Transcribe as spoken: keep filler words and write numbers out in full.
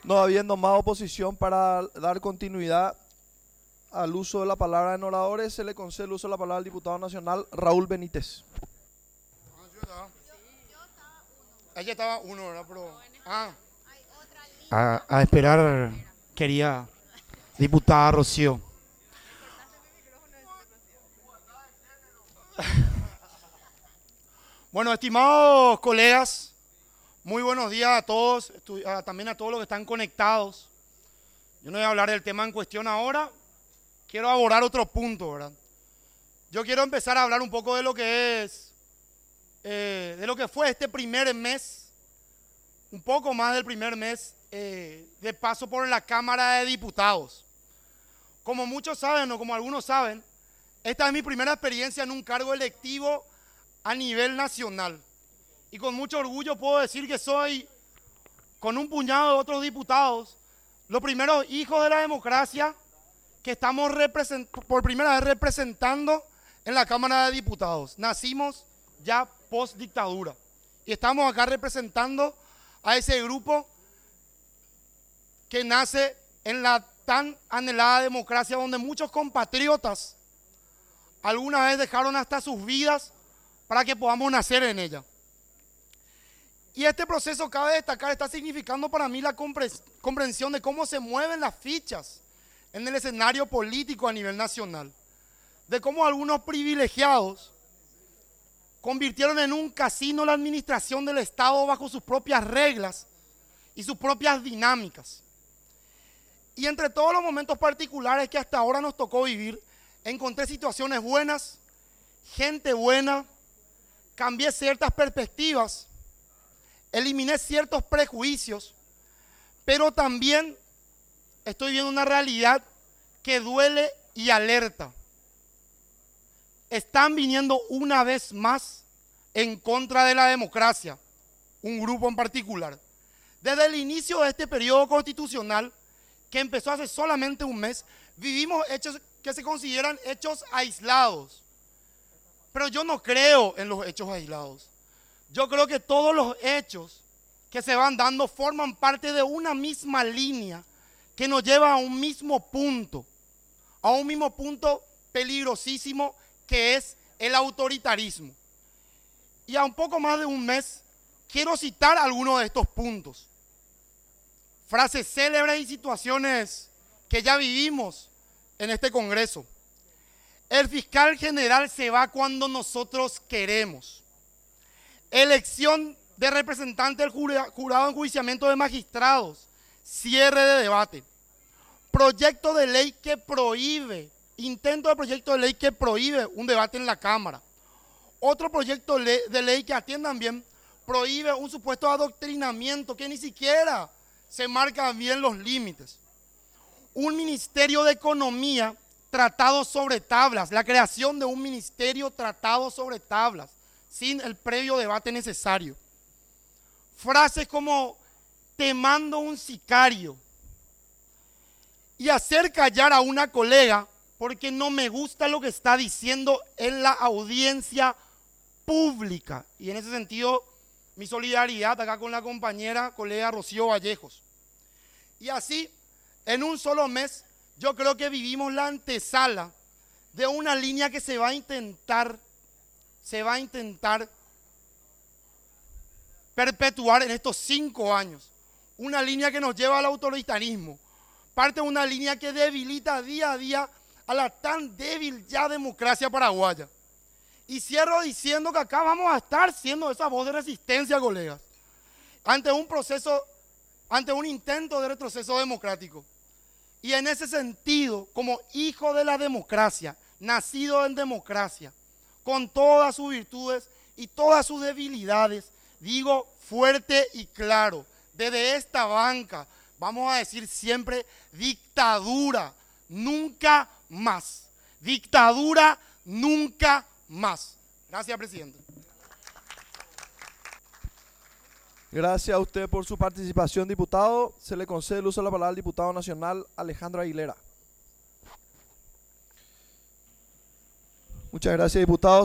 No habiendo más oposición para dar continuidad al uso de la palabra en oradores, se le concede el uso de la palabra al diputado nacional Raúl Benítez. Ah, yo estaba. Ella estaba uno, ¿verdad? Pero. Ah. A, a esperar, quería diputada Rocío. Bueno, estimados colegas, muy buenos días a todos, también a todos los que están conectados. Yo no voy a hablar del tema en cuestión ahora, quiero abordar otro punto, ¿verdad? Yo quiero empezar a hablar un poco de lo que es, eh, de lo que fue este primer mes, un poco más del primer mes eh, de paso por la Cámara de Diputados. Como muchos saben o como algunos saben, esta es mi primera experiencia en un cargo electivo a nivel nacional. Y con mucho orgullo puedo decir que soy, con un puñado de otros diputados, los primeros hijos de la democracia que estamos por primera vez representando en la Cámara de Diputados. Nacimos ya post dictadura y estamos acá representando a ese grupo que nace en la tan anhelada democracia donde muchos compatriotas alguna vez dejaron hasta sus vidas para que podamos nacer en ella. Y este proceso, cabe destacar, está significando para mí la comprensión de cómo se mueven las fichas en el escenario político a nivel nacional. De cómo algunos privilegiados convirtieron en un casino la administración del Estado bajo sus propias reglas y sus propias dinámicas. Y entre todos los momentos particulares que hasta ahora nos tocó vivir, encontré situaciones buenas, gente buena, cambié ciertas perspectivas, eliminé ciertos prejuicios, pero también estoy viendo una realidad que duele y alerta. Están viniendo una vez más en contra de la democracia, un grupo en particular. Desde el inicio de este periodo constitucional, que empezó hace solamente un mes, vivimos hechos que se consideran hechos aislados. Pero yo no creo en los hechos aislados. Yo creo que todos los hechos que se van dando forman parte de una misma línea que nos lleva a un mismo punto, a un mismo punto peligrosísimo que es el autoritarismo. Y a un poco más de un mes quiero citar algunos de estos puntos. Frases célebres y situaciones que ya vivimos en este Congreso. El fiscal general se va cuando nosotros queremos. Elección de representante del jurado de enjuiciamiento de magistrados. Cierre de debate. Proyecto de ley que prohíbe, intento de proyecto de ley que prohíbe un debate en la Cámara. Otro proyecto de ley que atiendan bien prohíbe un supuesto adoctrinamiento que ni siquiera se marcan bien los límites. Un ministerio de economía tratado sobre tablas, la creación de un ministerio tratado sobre tablas, sin el previo debate necesario. Frases como, te mando un sicario, y hacer callar a una colega porque no me gusta lo que está diciendo en la audiencia pública. Y en ese sentido, mi solidaridad acá con la compañera, colega Rocío Vallejos. Y así, en un solo mes, yo creo que vivimos la antesala de una línea que se va a intentar, se va a intentar perpetuar en estos cinco años. Una línea que nos lleva al autoritarismo. Parte de una línea que debilita día a día a la tan débil ya democracia paraguaya. Y cierro diciendo que acá vamos a estar siendo esa voz de resistencia, colegas, ante un proceso, ante un intento de retroceso democrático. Y en ese sentido, como hijo de la democracia, nacido en democracia, con todas sus virtudes y todas sus debilidades, digo fuerte y claro, desde esta banca, vamos a decir siempre dictadura, nunca más. Dictadura, nunca más. Gracias, presidente. Gracias a usted por su participación, diputado. Se le concede el uso de la palabra al diputado nacional Alejandro Aguilera. Muchas gracias, diputado.